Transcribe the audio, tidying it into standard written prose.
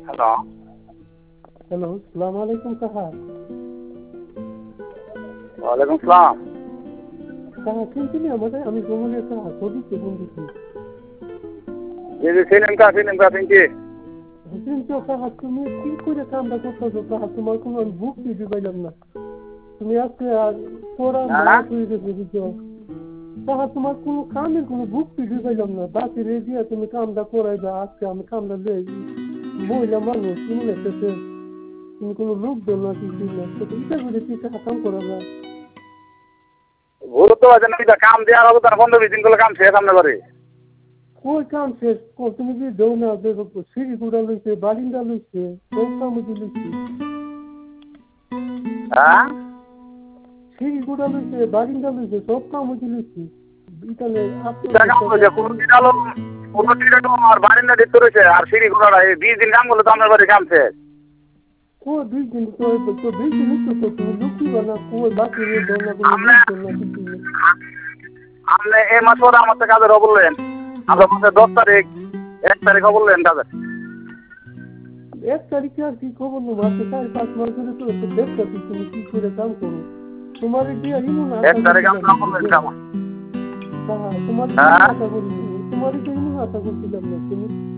Hello. Hello, সালাম আলাইকুম কাহা। ওয়ালাইকুম সালাম। কাহা চিনছিলি আমাদের? আমি জঙ্গলের কাহা সদিকে বন্ধুছি। জি জি চিনেন চিনছি। চিনছো কাহা, তুমি কি করে কামটা করতেছো কাহা? তোমার কোনো আমি বুক দিতে পাইলাম না। তুমি আজকে পড়া হ্যাঁ মাস হয়ে গেছে বুঝছো। কাহা তোমার কোনো কামের কোনো বুক দিতে পাইলাম না। বাকি রেডিয়া তুমি কামটা করাইবা, আজকে আমি কামটা লই। মহিলা মানুষ তুমি লেগেছে, তুমি কোনো লোক দেও না কিছু না, তো ইচ্ছা করে কি কাহা কাম করাবা? ভুল তো আছে নাকি কাম দেওয়ার হবে তার 15-20 দিন করলে কাম শেষ আপনার বাড়ি। কই কাম শেষ? তুমি কি দেও না? দেখো সিঁড়ি গুড়া লইছে, বারিন্দা লইছে, সব কাম লইছে। হ্যাঁ সিঁড়ি গুড়া লইছে, বারিন্দা লইছে, সব কাম লইছে। ইতালে কাম করেছে কোনটি ডালো আর বারিন্দা দিতে রয়েছে আর সিঁড়ি ঘোড়া এই 20 দিন কাম করলে তো আপনার বাড়ি কাম শেষ। কই 20 দিন তো 20 দিন তো তুমি লুকি বানা, কই বাকি রে দেও না, কোনো আপনি লোক দেও না কিছু না। আপনি এই মাস পরে আমার তো কাজের বললেন আমরা মাসে 10 তারিখ 1 তারিখ বললেন কাজের। 1 তারিখে আর কি খবর নেবো? আজকে 4-5 মাস ধরে তো দেখতেছি তুমি কি করে কাম করো। তোমার দিয়ে ইমন 1 আশা তারিখ করছিলাম আমরা না বললেন বুঝছো। কাম। তোমার হ্যাঁ আশা করি, তোমার ইমন আশা করছিলাম না তুমি।